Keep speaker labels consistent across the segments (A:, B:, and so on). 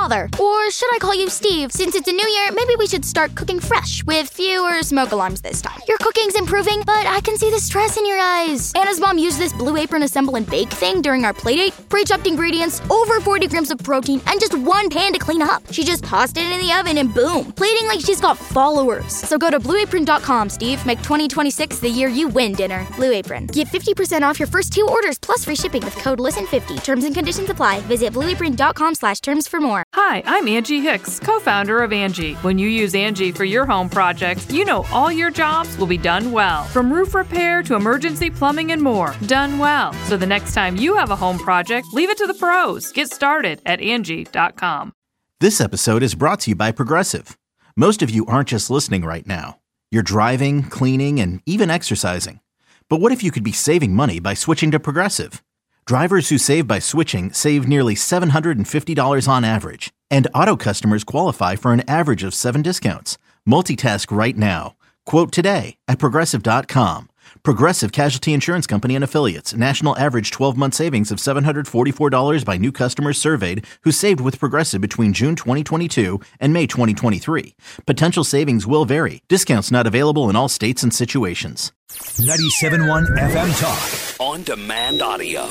A: father. Or should I call you Steve? Since it's a new year, maybe we should start cooking fresh with fewer smoke alarms this time. Your cooking's improving, but I can see the stress in your eyes. Anna's mom used this Blue Apron assemble and bake thing during our playdate. Pre-chopped ingredients, over 40 grams of protein, and just one pan to clean up. She just tossed it in the oven and boom, plating like she's got followers. So go to blueapron.com, Steve. Make 2026 the year you win dinner. Blue Apron. Get 50% off your first 2 orders plus free shipping with code LISTEN50. Terms and conditions apply. Visit blueapron.com/terms for more.
B: Hi, I'm Angie Hicks, co-founder of Angie. When you use Angie for your home projects, you know all your jobs will be done well. From roof repair to emergency plumbing and more. Done well. So the next time you have a home project, leave it to the pros. Get started at Angie.com.
C: This episode is brought to you by Progressive. Most of you aren't just listening right now. You're driving, cleaning, and even exercising. But what if you could be saving money by switching to Progressive? Drivers who save by switching save nearly $750 on average. And auto customers qualify for an average of 7 discounts. Multitask right now. Quote today at Progressive.com. Progressive Casualty Insurance Company and Affiliates. National average 12-month savings of $744 by new customers surveyed who saved with Progressive between June 2022 and May 2023. Potential savings will vary. Discounts not available in all states and situations.
D: 97.1 FM Talk. On demand audio.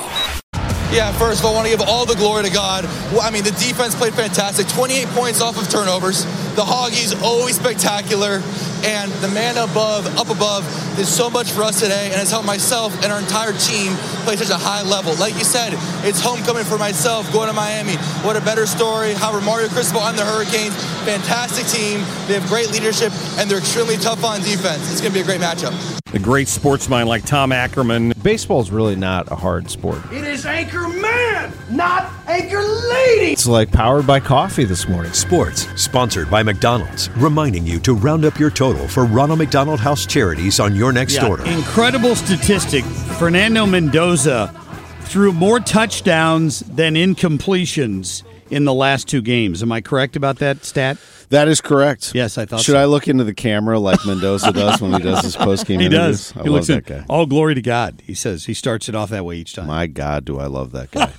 E: Yeah, first of all, I want to give all the glory to God. Well, I mean, the defense played fantastic. 28 points off of turnovers. The Hoggies, always spectacular. And the man up above, did so much for us today and has helped myself and our entire team play such a high level. Like you said, it's homecoming for myself going to Miami. What a better story. However, Mario Cristobal and the Hurricanes, fantastic team. They have great leadership, and they're extremely tough on defense. It's going to be a great matchup.
F: A great sportsman like Tom Ackerman.
G: Baseball's really not a hard sport.
H: It is Anchor Man, not Anchor Lady.
G: It's like powered by coffee this morning.
D: Sports, sponsored by McDonald's, reminding you to round up your total for Ronald McDonald House charities on your next order.
I: Incredible statistic. Fernando Mendoza threw more touchdowns than incompletions in the last 2 games. Am I correct about that stat?
G: That is correct.
I: Yes, I thought
G: Should
I: so.
G: I look into the camera like Mendoza does when he does his post-game interviews?
I: He
G: I
I: looks
G: love that guy.
I: All glory to God. He says he starts it off that way each time.
G: My God, do I love that guy.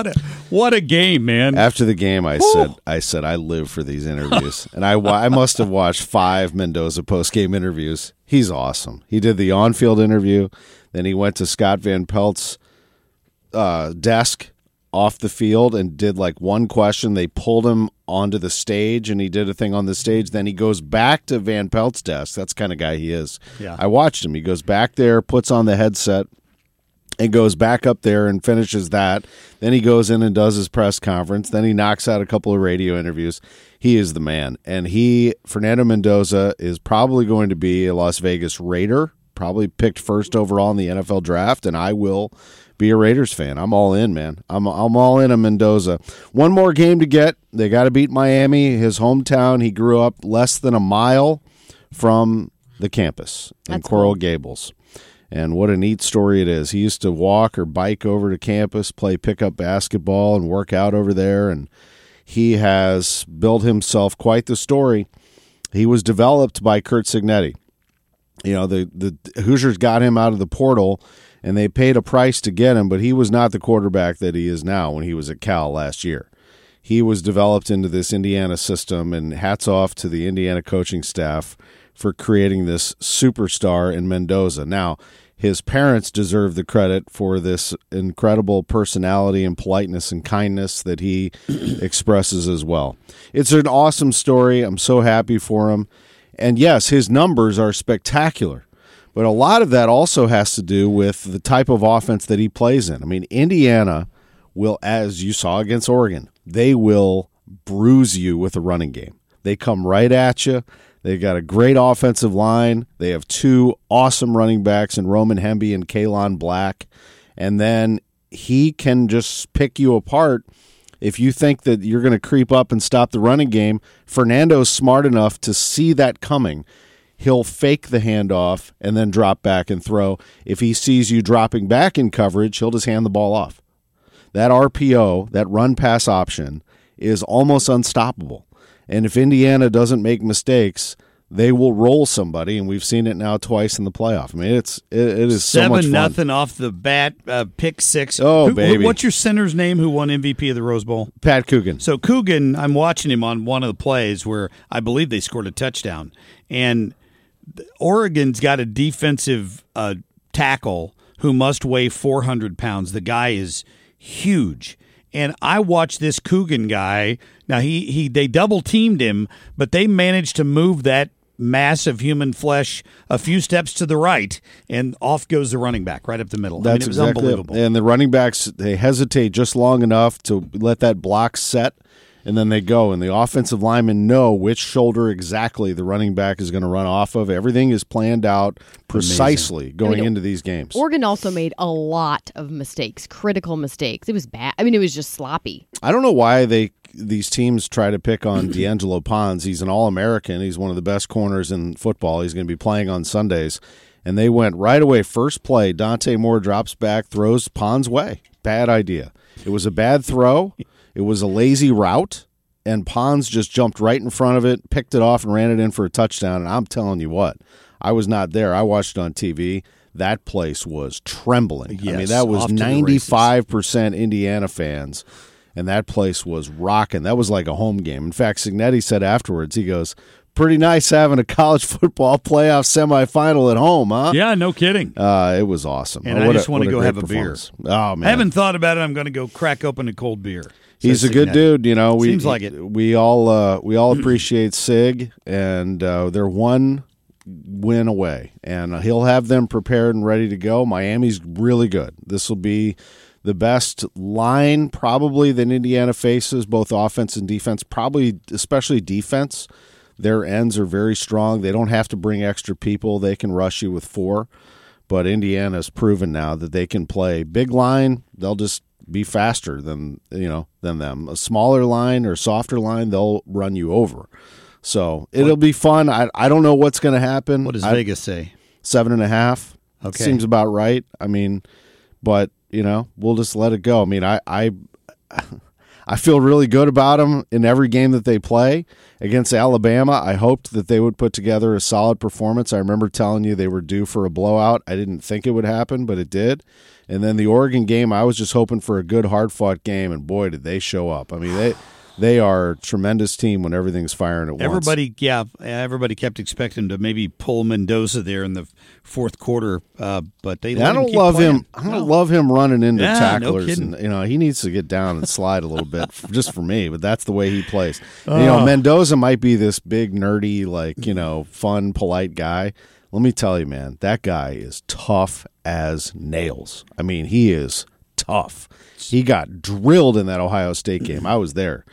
I: What a game, man.
G: After the game, I said I live for these interviews. And I must have watched 5 Mendoza post-game interviews. He's awesome. He did the on-field interview. Then he went to Scott Van Pelt's desk off the field and did like one question. They pulled him onto the stage and he did a thing on the stage. Then he goes back to Van Pelt's desk. That's the kind of guy he is.
I: Yeah.
G: I watched him. He goes back there, puts on the headset, and goes back up there and finishes that. Then he goes in and does his press conference. Then he knocks out a couple of radio interviews. He is the man. And Fernando Mendoza, is probably going to be a Las Vegas Raider, probably picked first overall in the NFL draft, and I will be a Raiders fan. I'm all in, man. I'm all in on Mendoza. One more game to get. They got to beat Miami, his hometown. He grew up less than a mile from the campus in Coral Gables. And what a neat story it is. He used to walk or bike over to campus, play pickup basketball, and work out over there. And he has built himself quite the story. He was developed by Curt Cignetti. You know, the Hoosiers got him out of the portal, and they paid a price to get him, but he was not the quarterback that he is now when he was at Cal last year. He was developed into this Indiana system, and hats off to the Indiana coaching staff for creating this superstar in Mendoza. Now, his parents deserve the credit for this incredible personality and politeness and kindness that he expresses as well. It's an awesome story. I'm so happy for him. And yes, his numbers are spectacular. But a lot of that also has to do with the type of offense that he plays in. I mean, Indiana will, as you saw against Oregon, they will bruise you with a running game. They come right at you. They've got a great offensive line. They have 2 awesome running backs in Roman Hemby and Kalon Black. And then he can just pick you apart. If you think that you're going to creep up and stop the running game, Fernando's smart enough to see that coming. He'll fake the handoff and then drop back and throw. If he sees you dropping back in coverage, he'll just hand the ball off. That RPO, that run-pass option, is almost unstoppable. And if Indiana doesn't make mistakes, they will roll somebody, and we've seen it now twice in the playoff. I mean, it is so much fun.
I: 7-0 off the bat, pick 6.
G: Baby.
I: What's your center's name who won MVP of the Rose Bowl?
G: Pat Coogan.
I: So Coogan, I'm watching him on one of the plays where I believe they scored a touchdown, and Oregon's got a defensive tackle who must weigh 400 pounds. The guy is huge. And I watched this Coogan guy. Now, they double-teamed him, but they managed to move that mass of human flesh a few steps to the right, and off goes the running back right up the middle.
G: That's
I: it was
G: exactly
I: unbelievable.
G: And the running backs, they hesitate just long enough to let that block set, and then they go. And the offensive linemen know which shoulder exactly the running back is going to run off of. Everything is planned out precisely going into these games.
J: Oregon also made a lot of mistakes, critical mistakes. It was bad. I mean, it was just sloppy.
G: I don't know why these teams try to pick on D'Angelo Pons. He's an All-American. He's one of the best corners in football. He's going to be playing on Sundays. And they went right away, first play, Dante Moore drops back, throws Pons' way. Bad idea. It was a bad throw. It was a lazy route, and Pons just jumped right in front of it, picked it off, and ran it in for a touchdown. And I'm telling you what, I was not there. I watched it on TV. That place was trembling.
I: Yes,
G: I mean, that was 95% Indiana fans. And that place was rocking. That was like a home game. In fact, Cignetti said afterwards, he goes, pretty nice having a college football playoff semifinal at home, huh?
I: Yeah, no kidding.
G: It was awesome.
I: And I just want to go have a beer.
G: Oh, man.
I: I haven't thought about it. I'm going to go crack open a cold beer.
G: He's a good dude. You know,
I: Seems like it.
G: We all appreciate Sig, and they're one win away. And he'll have them prepared and ready to go. Miami's really good. This will be the best line probably that Indiana faces, both offense and defense, probably especially defense. Their ends are very strong. They don't have to bring extra people. They can rush you with 4. But Indiana's proven now that they can play big line. They'll just be faster than them. A smaller line or softer line, they'll run you over. So it'll be fun. I don't know what's going to happen.
I: What does Vegas say?
G: 7.5.
I: Okay.
G: Seems about right. I mean, but we'll just let it go. I mean, I feel really good about them in every game that they play. Against Alabama, I hoped that they would put together a solid performance. I remember telling you they were due for a blowout. I didn't think it would happen, but it did. And then the Oregon game, I was just hoping for a good, hard-fought game, and boy, did they show up. I mean, they are a tremendous team when everything's firing at once.
I: Everybody kept expecting to maybe pull Mendoza there in the fourth quarter, but they.
G: I don't love him. I don't love him running into tacklers.
I: No kidding.
G: And, he needs to get down and slide a little bit, just for me. But that's the way he plays. Mendoza might be this big nerdy, fun, polite guy. Let me tell you, man, that guy is tough as nails. I mean, he is tough. He got drilled in that Ohio State game. I was there.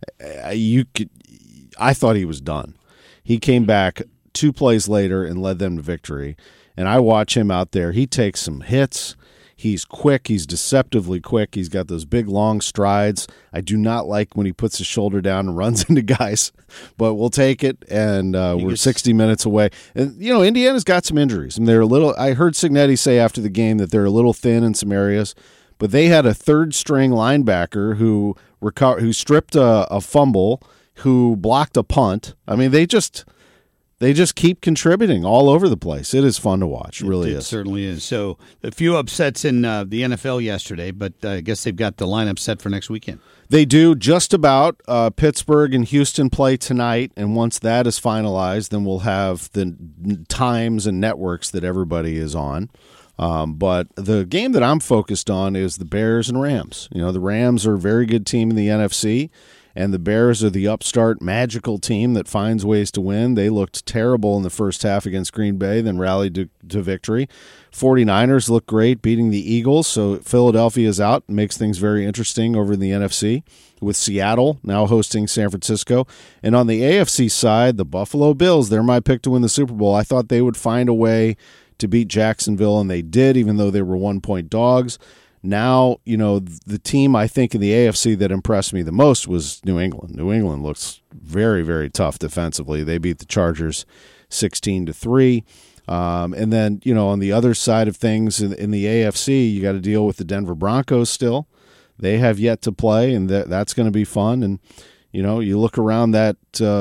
G: I thought he was done. He came back 2 plays later and led them to victory. And I watch him out there. He takes some hits. He's quick. He's deceptively quick. He's got those big, long strides. I do not like when he puts his shoulder down and runs into guys, but we'll take it. And we're 60 minutes away. And, Indiana's got some injuries. And they're I heard Cignetti say after the game that they're a little thin in some areas, but they had a third-string linebacker who stripped a fumble, who blocked a punt. I mean, they just keep contributing all over the place. It is fun to watch. It really is.
I: It certainly is. So a few upsets in the NFL yesterday, but I guess they've got the lineup set for next weekend.
G: They do just about. Pittsburgh and Houston play tonight, and once that is finalized, then we'll have the times and networks that everybody is on. But the game that I'm focused on is the Bears and Rams. The Rams are a very good team in the NFC, and the Bears are the upstart magical team that finds ways to win. They looked terrible in the first half against Green Bay, then rallied to victory. 49ers look great, beating the Eagles, so Philadelphia is out. It makes things very interesting over in the NFC, with Seattle now hosting San Francisco. And on the AFC side, the Buffalo Bills, they're my pick to win the Super Bowl. I thought they would find a way to beat Jacksonville, and they did, even though they were 1-point dogs. Now, the team I think in the AFC that impressed me the most was New England. New England looks very, very tough defensively. They beat the Chargers 16-3. And then, on the other side of things in the AFC, you got to deal with the Denver Broncos still. They have yet to play, and that's going to be fun. And, you look around that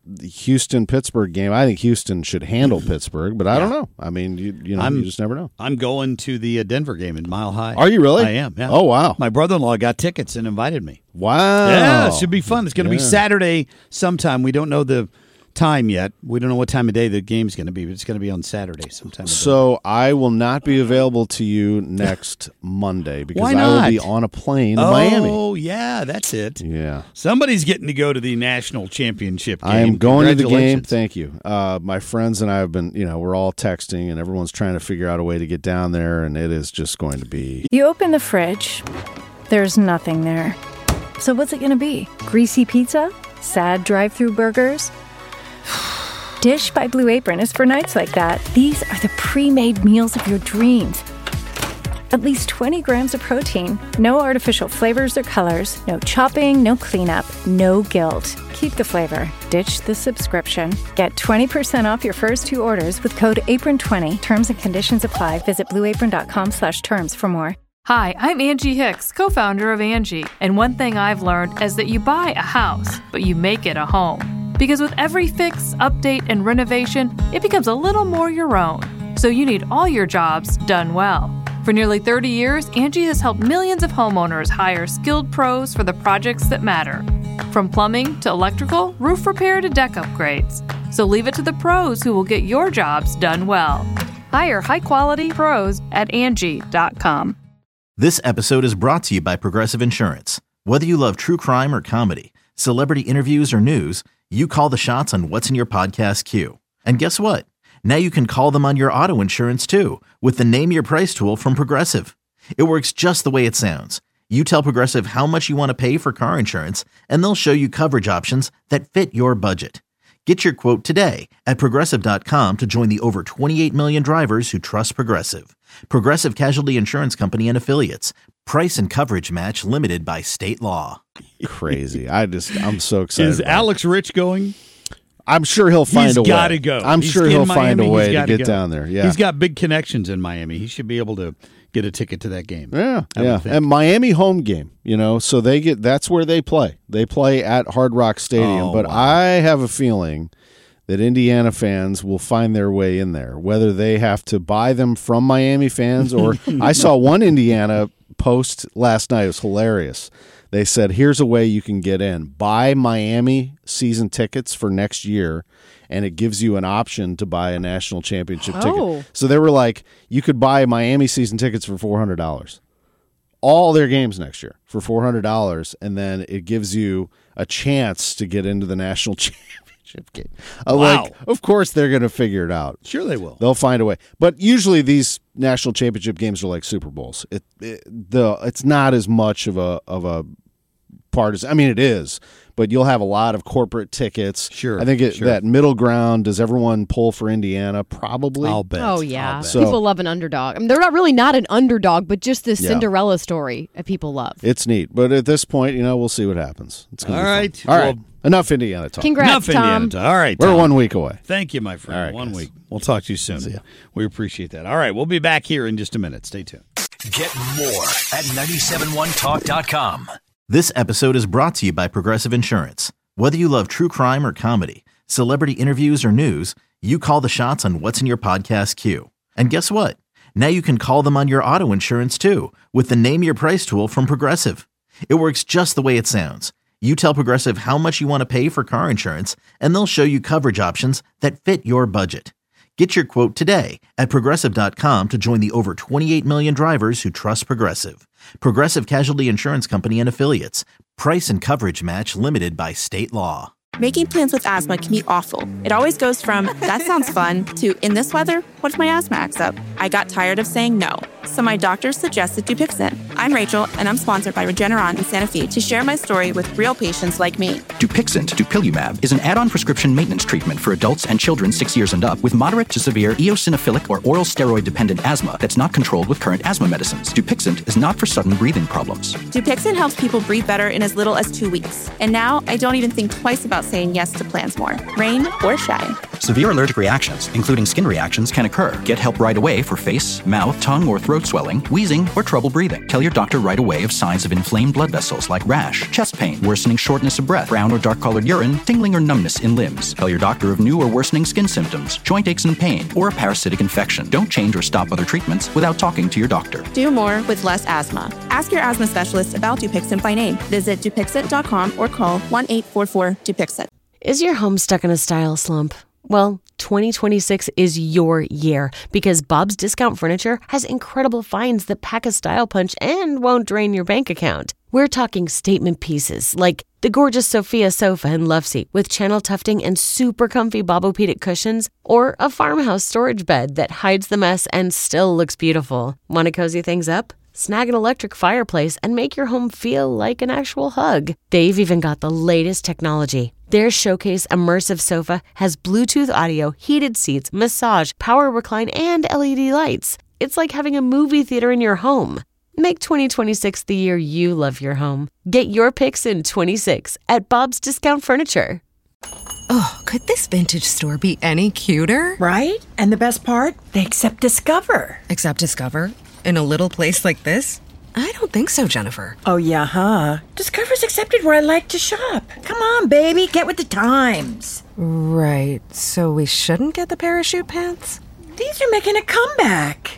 G: Houston-Pittsburgh game. I think Houston should handle Pittsburgh, but I don't know. I mean, you just never know.
I: I'm going to the Denver game in Mile High.
G: Are you really?
I: I am, yeah.
G: Oh, wow.
I: My brother-in-law got tickets and invited me.
G: Wow.
I: Yeah, it should be fun. It's going to be Saturday sometime. We don't know the time yet. We don't know what time of day the game's going to be, but it's going to be on Saturday sometime.
G: So I will not be available to you next Monday because
I: Why not?
G: I will be on a plane to Miami.
I: Oh, yeah, that's it.
G: Yeah.
I: Somebody's getting to go to the national championship game.
G: I am going to the game.
I: Congratulations.
G: Thank you. My friends and I have been, we're all texting and everyone's trying to figure out a way to get down there, and it is just going to be.
K: You open the fridge, there's nothing there. So what's it going to be? Greasy pizza? Sad drive-thru burgers? Dish by Blue Apron is for nights like that. These are the pre-made meals of your dreams. At least 20 grams of protein, no artificial flavors or colors, no chopping, no cleanup, no guilt. Keep the flavor. Ditch the subscription. Get 20% off your first 2 orders with code APRON20. Terms and conditions apply. Visit blueapron.com/terms for more.
B: Hi, I'm Angie Hicks, co-founder of Angie. And one thing I've learned is that you buy a house, but you make it a home. Because with every fix, update, and renovation, it becomes a little more your own. So you need all your jobs done well. For nearly 30 years, Angie has helped millions of homeowners hire skilled pros for the projects that matter. From plumbing to electrical, roof repair to deck upgrades. So leave it to the pros who will get your jobs done well. Hire high-quality pros at Angie.com.
C: This episode is brought to you by Progressive Insurance. Whether you love true crime or comedy, celebrity interviews or news, you call the shots on what's in your podcast queue. And guess what? Now you can call them on your auto insurance too with the Name Your Price tool from Progressive. It works just the way it sounds. You tell Progressive how much you want to pay for car insurance, and they'll show you coverage options that fit your budget. Get your quote today at Progressive.com to join the over 28 million drivers who trust Progressive. Progressive Casualty Insurance Company and Affiliates. Price and coverage match limited by state law.
G: Crazy. I'm so excited.
I: Is Alex Rich going?
G: I'm sure he'll find a way.
I: He's got to go.
G: I'm sure he'll find a way to get down there. Yeah.
I: He's got big connections in Miami. He should be able to get a ticket to that game.
G: Yeah. And Miami home game, so that's where they play. They play at Hard Rock Stadium, but wow. I have a feeling that Indiana fans will find their way in there, whether they have to buy them from Miami fans or I saw one Indiana post last night. It was hilarious. They said, here's a way you can get in. Buy Miami season tickets for next year, and it gives you an option to buy a national championship ticket. So they were like, you could buy Miami season tickets for $400. All their games next year for $400, and then it gives you a chance to get into the national championship game.
I: Wow.
G: Like, of course they're going to figure it out.
I: Sure they will.
G: They'll find a way. But usually these national championship games are like Super Bowls. It's not as much of a partisan. I mean, it is, but you'll have a lot of corporate tickets.
I: Sure.
G: I think that middle ground, does everyone pull for Indiana? Probably.
I: I'll bet.
J: Oh, yeah.
G: So,
J: people love an underdog. I mean, they're not an underdog, but just this Cinderella story that people love.
G: It's neat. But at this point, we'll see what happens. It's gonna be
I: right.
G: fun. All right. Enough Indiana talk.
J: Congrats,
I: Enough
J: Tom.
I: Indiana talk. All right, Tom.
G: We're 1 week away.
I: Thank you, my friend.
G: All right,
I: 1
G: guys.
I: week. We'll talk to you soon.
G: See ya.
I: We appreciate that. All right. We'll be back here in just a minute. Stay tuned.
D: Get more at 971talk.com.
C: This episode is brought to you by Progressive Insurance. Whether you love true crime or comedy, celebrity interviews or news, you call the shots on what's in your podcast queue. And guess what? Now you can call them on your auto insurance too with the Name Your Price tool from Progressive. It works just the way it sounds. You tell Progressive how much you want to pay for car insurance, and they'll show you coverage options that fit your budget. Get your quote today at Progressive.com to join the over 28 million drivers who trust Progressive. Progressive Casualty Insurance Company and Affiliates. Price and coverage match limited by state law.
L: Making plans with asthma can be awful. It always goes from, that sounds fun, to, in this weather, what if my asthma acts up? I got tired of saying no, so my doctor suggested Dupixent. I'm Rachel, and I'm sponsored by Regeneron in Santa Fe to share my story with real patients like me.
M: Dupixent, dupilumab, is an add-on prescription maintenance treatment for adults and children 6 years and up with moderate to severe eosinophilic or oral steroid-dependent asthma that's not controlled with current asthma medicines. Dupixent is not for sudden breathing problems.
L: Dupixent helps people breathe better in as little as 2 weeks. And now, I don't even think twice about saying yes to plans more, rain or shine.
M: Severe allergic reactions, including skin reactions, can occur. Get help right away for face, mouth, tongue, or throat swelling, wheezing, or trouble breathing. Tell your your doctor right away of signs of inflamed blood vessels like rash, chest pain, worsening shortness of breath, brown or dark-colored urine, tingling or numbness in limbs. Tell your doctor of new or worsening skin symptoms, joint aches and pain, or a parasitic infection. Don't change or stop other treatments without talking to your doctor.
L: Do more with less asthma. Ask your asthma specialist about Dupixent by name. Visit Dupixent.com or call 1-844-DUPIXENT.
N: Is your home stuck in a style slump? Well, 2026 is your year because Bob's Discount Furniture has incredible finds that pack a style punch and won't drain your bank account. We're talking statement pieces like the gorgeous Sophia sofa and love seat with channel tufting and super comfy Bobopedic cushions, or a farmhouse storage bed that hides the mess and still looks beautiful. Want to cozy things up? Snag an electric fireplace and make your home feel like an actual hug. They've even got the latest technology. Their Showcase Immersive Sofa has Bluetooth audio, heated seats, massage, power recline, and LED lights. It's like having a movie theater in your home. Make 2026 the year you love your home. Get your picks in 26 at Bob's Discount Furniture.
O: Oh, could this vintage store be any cuter?
P: Right? And the best part? They accept Discover.
O: Accept Discover? In a little place like this? I don't think so, Jennifer.
P: Oh, yeah, huh? Discover's accepted where I like to shop. Come on, baby, get with the times.
O: Right, so we shouldn't get the parachute pants?
P: These are making a comeback.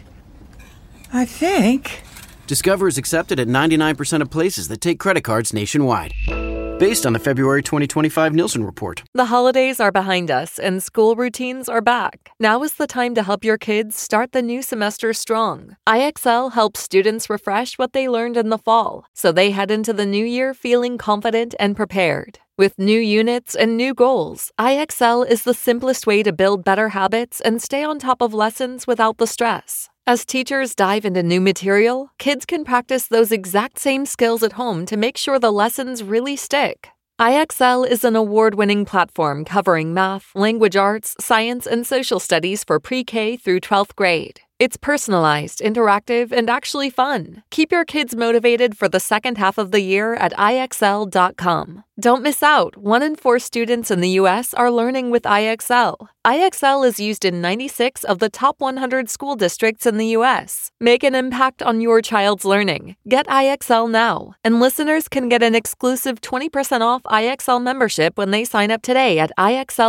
P: I think.
Q: Discover is accepted at 99% of places that take credit cards nationwide. Based on the February 2025 Nielsen report.
B: The holidays are behind us and school routines are back. Now is the time to help your kids start the new semester strong. IXL helps students refresh what they learned in the fall, so they head into the new year feeling confident and prepared. With new units and new goals, IXL is the simplest way to build better habits and stay on top of lessons without the stress. As teachers dive into new material, kids can practice those exact same skills at home to make sure the lessons really stick. IXL is an award-winning platform covering math, language arts, science, and social studies for pre-K through 12th grade. It's personalized, interactive, and actually fun. Keep your kids motivated for the second half of the year at IXL.com. Don't miss out. 1 in 4 students in the U.S. are learning with IXL. IXL is used in 96 of the top 100 school districts in the U.S. Make an impact on your child's learning. Get IXL now. And listeners can get an exclusive 20% off IXL membership when they sign up today at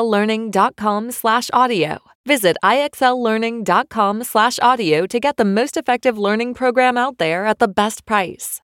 B: IXLlearning.com/audio. Visit IXLlearning.com/audio to get the most effective learning program out there at the best price.